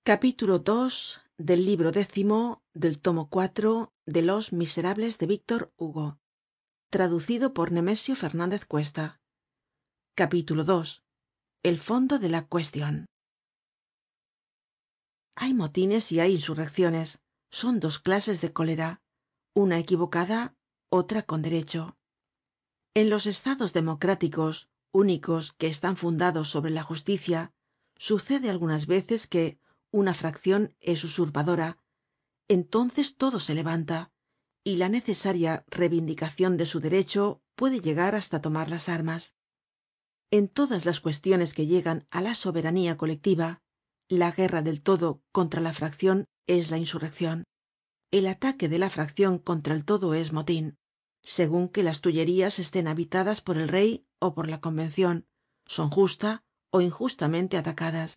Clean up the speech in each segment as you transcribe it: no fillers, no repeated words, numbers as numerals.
Capítulo 2 del libro 10 del tomo 4 de Los Miserables de Víctor Hugo, traducido por Nemesio Fernández Cuesta. Capítulo 2. El fondo de la cuestión. Hay motines y hay insurrecciones. Son dos clases de cólera, una equivocada, otra con derecho. En los estados democráticos, únicos que están fundados sobre la justicia, sucede algunas veces que una fracción es usurpadora. Entonces todo se levanta, y la necesaria reivindicación de su derecho puede llegar hasta tomar las armas. En todas las cuestiones que llegan a la soberanía colectiva, la guerra del todo contra la fracción es la insurrección. El ataque de la fracción contra el todo es motín, según que las tullerías estén habitadas por el rey o por la convención, son justa o injustamente atacadas.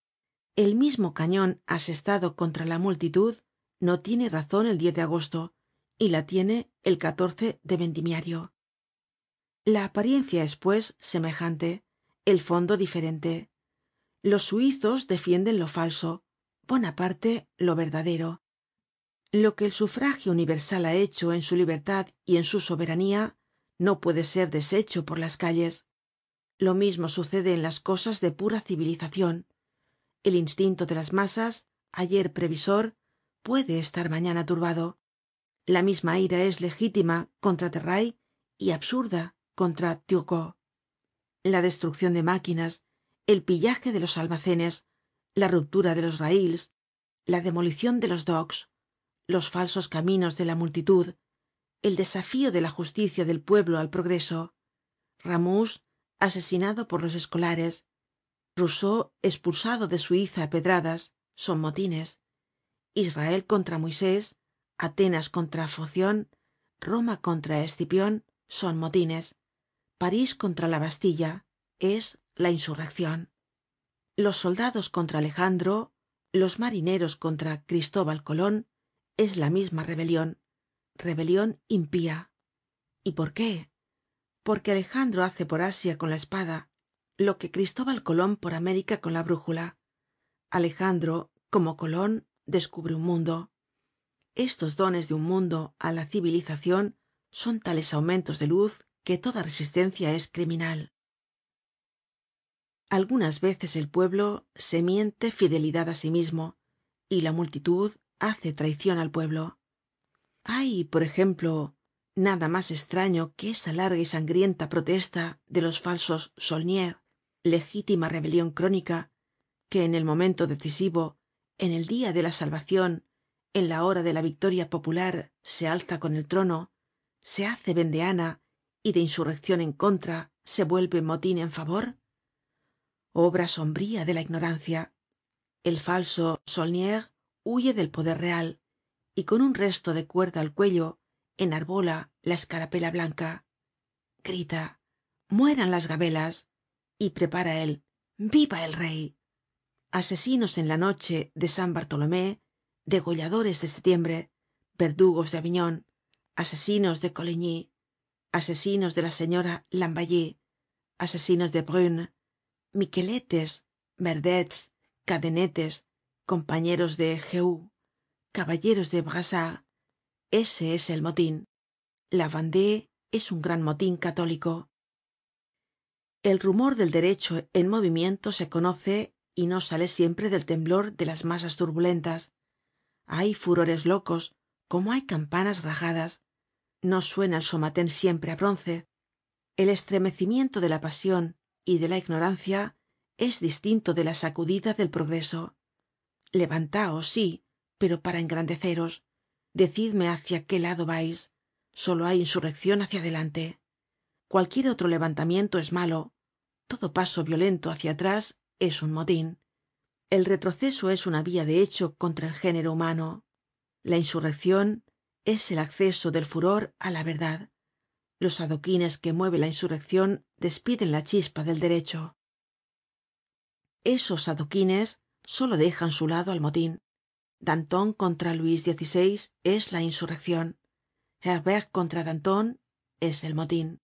El mismo cañon asestado contra la multitud no tiene razón el 10 de agosto y la tiene el 14 de vendimiario. La apariencia es, pues, semejante, el fondo diferente. Los suizos defienden lo falso, Bonaparte lo verdadero. Lo que el sufragio universal ha hecho en su libertad y en su soberanía no puede ser deshecho por las calles. Lo mismo sucede en las cosas de pura civilizacion. El instinto de las masas, ayer previsor, puede estar mañana turbado. La misma ira es legítima contra Terray y absurda contra Turgot. La destruccion de máquinas, el pillaje de los almacenes, la ruptura de los rails, la demolicion de los docks, los falsos caminos de la multitud, el desafío de la justicia del pueblo al progreso, Ramous asesinado por los escolares, Rousseau expulsado de Suiza a pedradas, son motines. Israel contra Moisés, Atenas contra Focion, Roma contra Escipion, son motines. París contra la Bastilla es la insurreccion. Los soldados contra Alejandro, los marineros contra Cristóbal Colón, es la misma rebelion impía. ¿Y por qué? Porque Alejandro hace por Asia con la espada lo que Cristóbal Colón por América con la brújula. Alejandro, como Colón, descubre un mundo. Estos dones de un mundo á la civilizacion son tales aumentos de luz que toda resistencia es criminal. Algunas veces el pueblo se miente fidelidad á sí mismo, y la multitud hace traicion al pueblo. Hay, por ejemplo, nada más extraño que esa larga y sangrienta protesta de los falsos Saulniers, legítima rebelión crónica, que en el momento decisivo, en el día de la salvacion, en la hora de la victoria popular, se alza con el trono, se hace vendeana y de insurreccion en contra se vuelve motin en favor. Obra sombría de la ignorancia. El falso Saulniers huye del poder real y con un resto de cuerda al cuello enarbola la escarapela blanca. Grita: mueran las gabelas, y prepara el viva el rey. Asesinos en la noche de San Bartolomé, degolladores de septiembre, verdugos de Aviñón, asesinos de Coligny, asesinos de la señora Lamballe, asesinos de Brune, miqueletes, verdets, cadenetes, compañeros de Jehú, caballeros de Brassard. Ese es el motin. La Vendée es un gran motin católico. El rumor del derecho en movimiento se conoce y no sale siempre del temblor de las masas turbulentas. Hay furores locos, como hay campanas rajadas. No suena el somatén siempre á bronce. El estremecimiento de la pasion y de la ignorancia es distinto de la sacudida del progreso. Levantaos, sí, pero para engrandeceros. Decidme hacia qué lado vais. Solo hay insurreccion hacia adelante. Cualquier otro levantamiento es malo. Todo paso violento hacia atrás es un motin. El retroceso es una vía de hecho contra el género humano. La insurreccion es el acceso del furor á la verdad. Los adoquines que mueve la insurreccion despiden la chispa del derecho. Esos adoquines solo dejan su lado al motin. Danton contra Luis XVI es la insurreccion. Herbert contra Danton es el motin.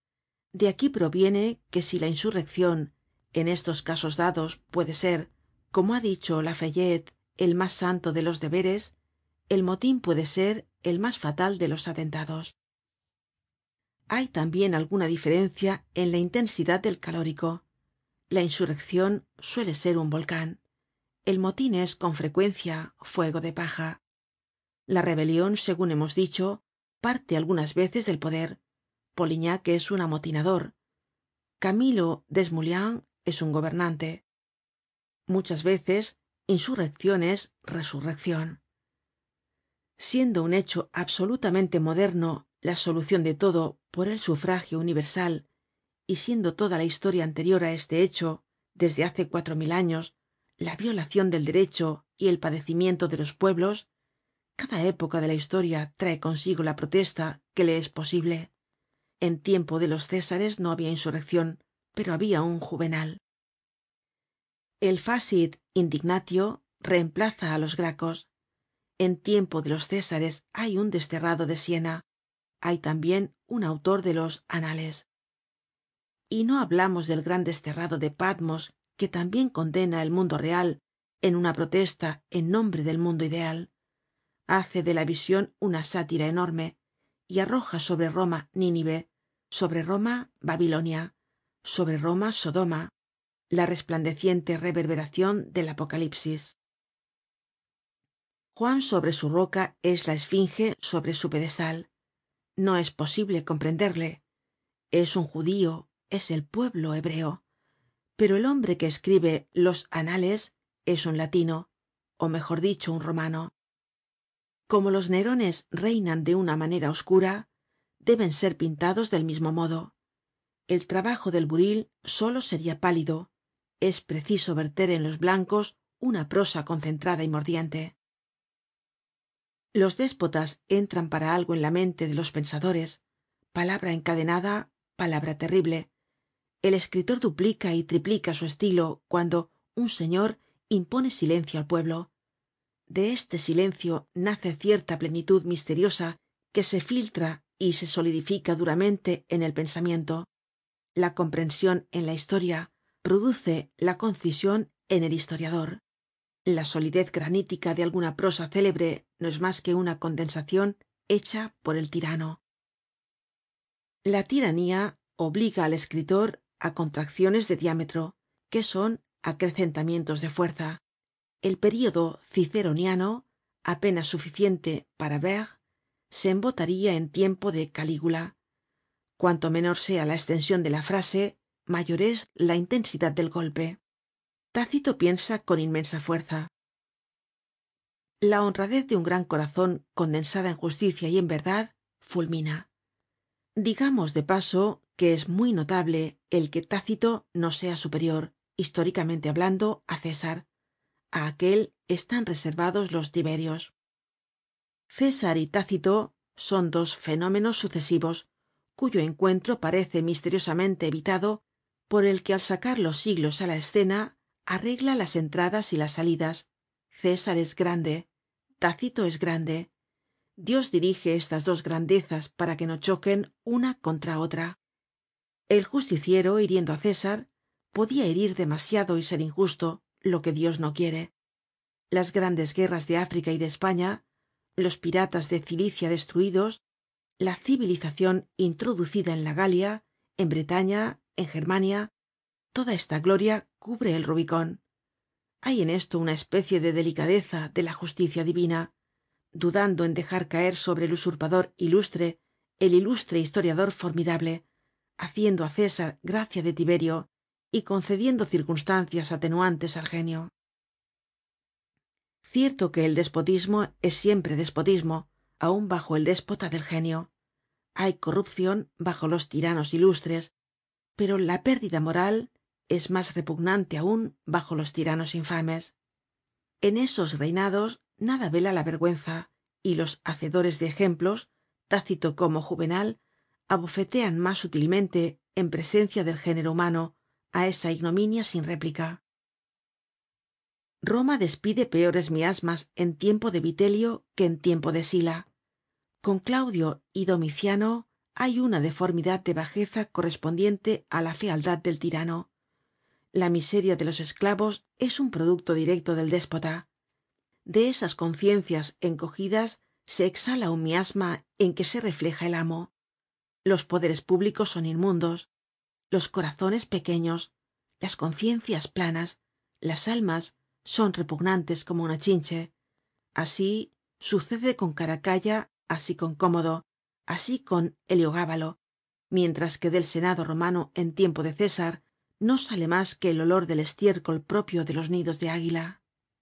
De aquí proviene que si la insurreccion en estos casos dados puede ser, Como ha dicho Lafayette, el más santo de los deberes, el motin puede ser el más fatal de los atentados. Hay también alguna diferencia en la intensidad del calórico. La insurrección suele ser un volcán. El motin es con frecuencia fuego de paja. La rebelion, según hemos dicho, parte algunas veces del poder. Polignac es un amotinador. Camilo Desmouliens es un gobernante. Muchas veces, insurrección es resurrección. Siendo un hecho absolutamente moderno la solucion de todo por el sufragio universal, y siendo toda la historia anterior a este hecho, desde hace 4000 años, la violacion del derecho y el padecimiento de los pueblos, cada época de la historia trae consigo la protesta que le es posible. En tiempo de los césares no había insurreccion, pero había un Juvenal. El facit indignatio reemplaza á los Gracos. En tiempo de los césares hay un desterrado de Siena, hay también un autor de los Anales. Y no hablamos del gran desterrado de Patmos, que también condena el mundo real en una protesta en nombre del mundo ideal. Hace de la vision una sátira enorme y arroja sobre Roma Nínive, sobre Roma Babilonia, sobre Roma Sodoma, la resplandeciente reverberacion del Apocalipsis. Juan sobre su roca es la esfinge sobre su pedestal. No es posible comprenderle. Es un judío, es el pueblo hebreo. Pero el hombre que escribe los Anales es un latino, o mejor dicho, un romano. Como los Nerones reinan de una manera oscura, deben ser pintados del mismo modo. El trabajo del buril solo sería pálido. Es preciso verter en los blancos una prosa concentrada y mordiente. Los déspotas entran para algo en la mente de los pensadores. Palabra encadenada, palabra terrible. El escritor duplica y triplica su estilo cuando un señor impone silencio al pueblo. De este silencio nace cierta plenitud misteriosa que se filtra y se solidifica duramente en el pensamiento. La comprensión en la historia produce la concisión en el historiador. La solidez granítica de alguna prosa célebre no es más que una condensacion hecha por el tirano. La tiranía obliga al escritor a contracciones de diámetro, que son acrecentamientos de fuerza. El período ciceroniano, apenas suficiente para Verres, se embotaría en tiempo de Calígula. Cuanto menor sea la estension de la frase, mayor es la intensidad del golpe. Tácito piensa con inmensa fuerza. La honradez de un gran corazon condensada en justicia y en verdad fulmina. Digamos de paso que es muy notable el que Tácito no sea superior, históricamente hablando, a César. A aquel están reservados los Tiberios. César y Tácito son dos fenómenos sucesivos, cuyo encuentro parece misteriosamente evitado por el que al sacar los siglos á la escena arregla las entradas y las salidas. César es grande, Tácito es grande. Dios dirige estas dos grandezas para que no choquen una contra otra. El justiciero, hiriendo á César, podía herir demasiado y ser injusto, lo que Dios no quiere. Las grandes guerras de África y de España, los piratas de Cilicia destruidos, la civilizacion introducida en la Galia, en Bretaña, en Germania, toda esta gloria cubre el Rubicón. Hay en esto una especie de delicadeza de la justicia divina, dudando en dejar caer sobre el usurpador ilustre el ilustre historiador formidable, haciendo á César gracia de Tiberio y concediendo circunstancias atenuantes al genio. Cierto que el despotismo es siempre despotismo, aun bajo el déspota del genio. Hay corrupcion bajo los tiranos ilustres, pero la pérdida moral es más repugnante aun bajo los tiranos infames. En esos reinados nada vela la vergüenza, y los hacedores de ejemplos, Tácito como Juvenal, abofetean más sutilmente en presencia del género humano á esa ignominia sin réplica. Roma despide peores miasmas en tiempo de Vitelio que en tiempo de Sila. Con Claudio y Domiciano hay una deformidad de bajeza correspondiente á la fealdad del tirano. La miseria de los esclavos es un producto directo del déspota. De esas conciencias encogidas se exhala un miasma en que se refleja el amo. Los poderes públicos son inmundos, los corazones pequeños, las conciencias planas, las almas son repugnantes como una chinche. Así sucede con Caracalla, así con Cómodo, así con Heliogábalo, mientras que del senado romano en tiempo de César no sale más que el olor del estiércol propio de los nidos de águila.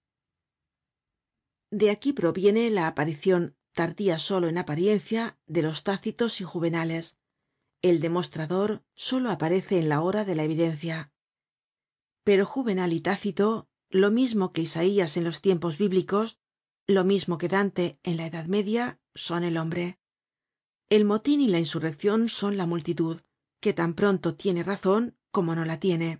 De aquí proviene la aparicion, tardía solo en apariencia, de los tácitos y juvenales. El demostrador solo aparece en la hora de la evidencia. Pero Juvenal y Tácito, lo mismo que Isaías en los tiempos bíblicos, lo mismo que Dante en la Edad Media, son el hombre. El motin y la insurreccion son la multitud, que tan pronto tiene razon como no la tiene.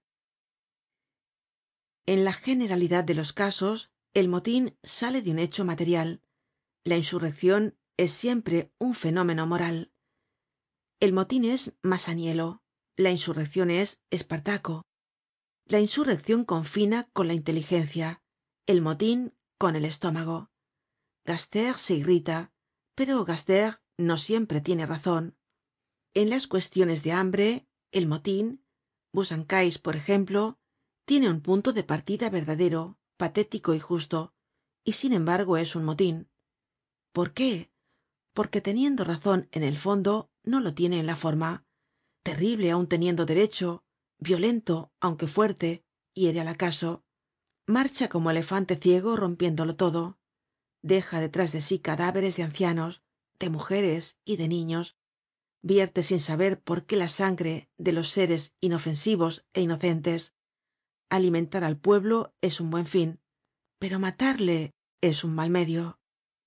En la generalidad de los casos, el motin sale de un hecho material. La insurreccion es siempre un fenómeno moral. El motin es Masaniello, la insurreccion es Espartaco. La insurreccion confina con la inteligencia, el motin con el estómago. Gaster se irrita, pero Gaster no siempre tiene razon. En las cuestiones de hambre, el motin, Busancais, por ejemplo, tiene un punto de partida verdadero, patético y justo, y sin embargo es un motin. ¿Por qué? Porque teniendo razon en el fondo, no lo tiene en la forma. Terrible aun teniendo derecho, violento aunque fuerte, hiere al acaso. Marcha como elefante ciego rompiéndolo todo. Deja detrás de sí cadáveres de ancianos, de mujeres y de niños. Vierte sin saber por qué la sangre de los seres inofensivos e inocentes. Alimentar al pueblo es un buen fin, pero matarle es un mal medio.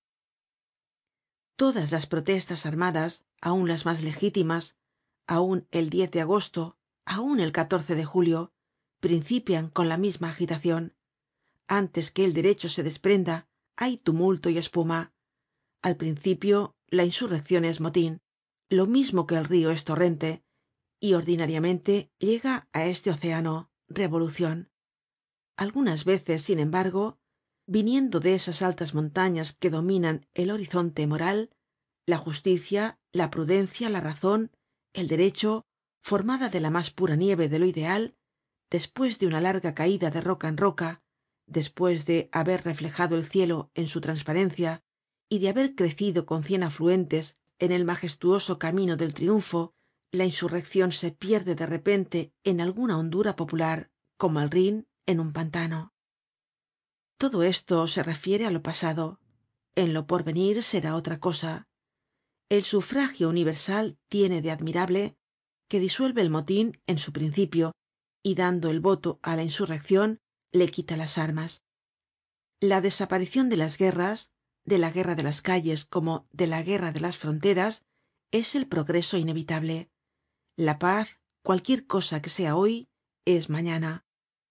Todas las protestas armadas, aun las más legítimas, aun el 10 de agosto, aun el 14 de julio, principian con la misma agitacion. Antes que el derecho se desprenda, hay tumulto y espuma. Al principio, la insurreccion es motin, lo mismo que el río es torrente, y ordinariamente llega á este océano, revolucion. Algunas veces, sin embargo, viniendo de esas altas montañas que dominan el horizonte moral, la justicia, la prudencia, la razon, el derecho, formada de la más pura nieve de lo ideal, después de una larga caida de roca en roca, después de haber reflejado el cielo en su transparencia y de haber crecido con 100 afluentes en el majestuoso camino del triunfo, la insurreccion se pierde de repente en alguna hondura popular, como el Rin en un pantano. Todo esto se refiere a lo pasado. En lo porvenir será otra cosa. El sufragio universal tiene de admirable que disuelve el motin en su principio y dando el voto á la insurreccion le quita las armas. La desaparicion de las guerras, de la guerra de las calles como de la guerra de las fronteras, es el progreso inevitable. La paz, cualquier cosa que sea hoy, es mañana.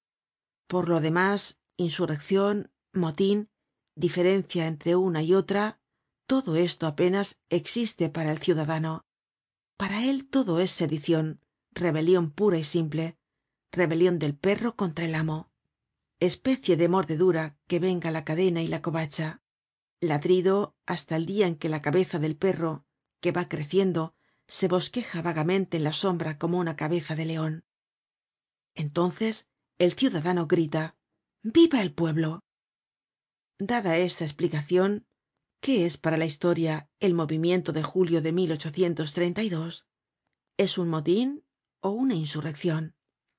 Por lo demás, insurreccion, motin, diferencia entre una y otra, todo esto apenas existe para el ciudadano. Para él todo es sedicion, rebelion pura y simple, rebelion del perro contra el amo, especie de mordedura que venga la cadena y la covacha, ladrido hasta el dia en que la cabeza del perro, que va creciendo, se bosqueja vagamente en la sombra como una cabeza de leon. Entonces el ciudadano grita: ¡Viva el pueblo! Dada esta explicacion, ¿qué es para la historia el movimiento de julio de 1832? ¿Es un motin o una insurreccion?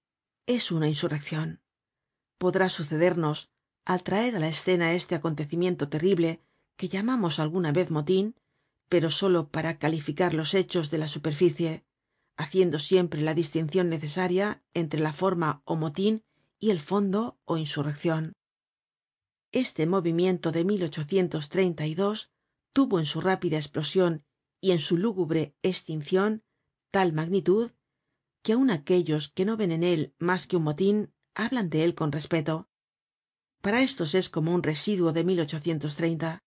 Es una insurreccion. Podrá sucedernos, al traer á la escena este acontecimiento terrible que llamamos alguna vez motin, pero solo para calificar los hechos de la superficie, haciendo siempre la distincion necesaria entre la forma ó motin y el fondo ó insurreccion. Este movimiento de 1832 tuvo en su rápida esplosion y en su lúgubre extincion tal magnitud que aun aquellos que no ven en él mas que un motin hablan de él con respeto. Para estos es como un residuo de 1830.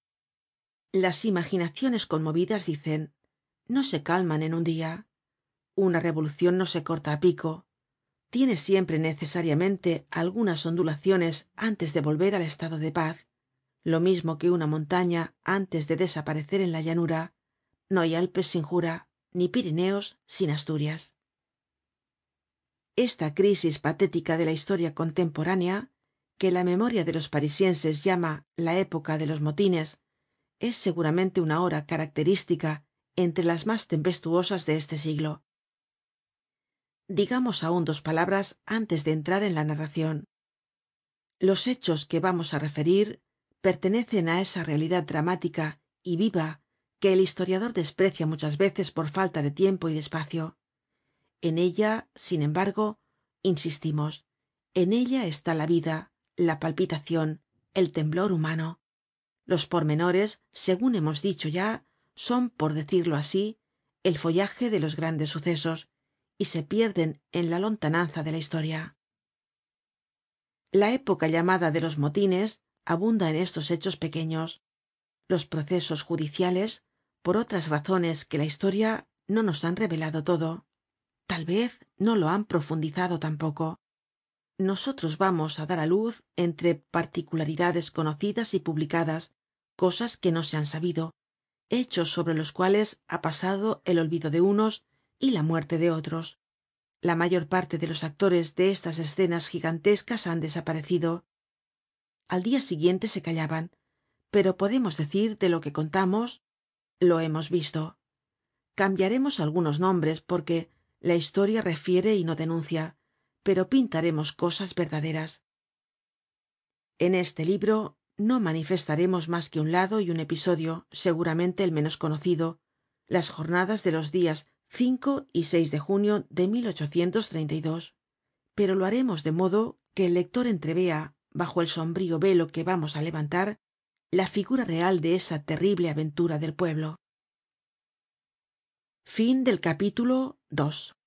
Las imaginaciones conmovidas dicen: no se calman en un dia. Una revolucion no se corta á pico. tiene siempre necesariamente algunas ondulaciones antes de volver al estado de paz, lo mismo que una montaña antes de desaparecer en la llanura. No hay Alpes sin Jura, ni Pirineos sin Asturias. Esta crisis patética de la historia contemporánea, que la memoria de los parisienses llama la época de los motines, es seguramente una hora característica entre las más tempestuosas de este siglo. Digamos aún 2 palabras antes de entrar en la narración. Los hechos que vamos a referir pertenecen a esa realidad dramática y viva que el historiador desprecia muchas veces por falta de tiempo y de espacio. En ella, sin embargo, insistimos, en ella está la vida, la palpitacion, el temblor humano. Los pormenores, según hemos dicho ya, son, por decirlo así, el follaje de los grandes sucesos, y se pierden en la lontananza de la historia. La época llamada de los motines abunda en estos hechos pequeños. Los procesos judiciales, por otras razones que la historia, no nos han revelado todo. Tal vez no lo han profundizado tampoco. Nosotros vamos a dar a luz entre particularidades conocidas y publicadas, cosas que no se han sabido, hechos sobre los cuales ha pasado el olvido de unos y la muerte de otros. La mayor parte de los actores de estas escenas gigantescas han desaparecido. Al día siguiente se callaban, pero podemos decir de lo que contamos, lo hemos visto. Cambiaremos algunos nombres porque la historia refiere y no denuncia, pero pintaremos cosas verdaderas. En este libro no manifestaremos más que un lado y un episodio, seguramente el menos conocido, las jornadas de los días 5 y 6 de junio de 1832. Pero lo haremos de modo que el lector entrevea, bajo el sombrío velo que vamos a levantar, la figura real de esa terrible aventura del pueblo. Fin del capítulo 2.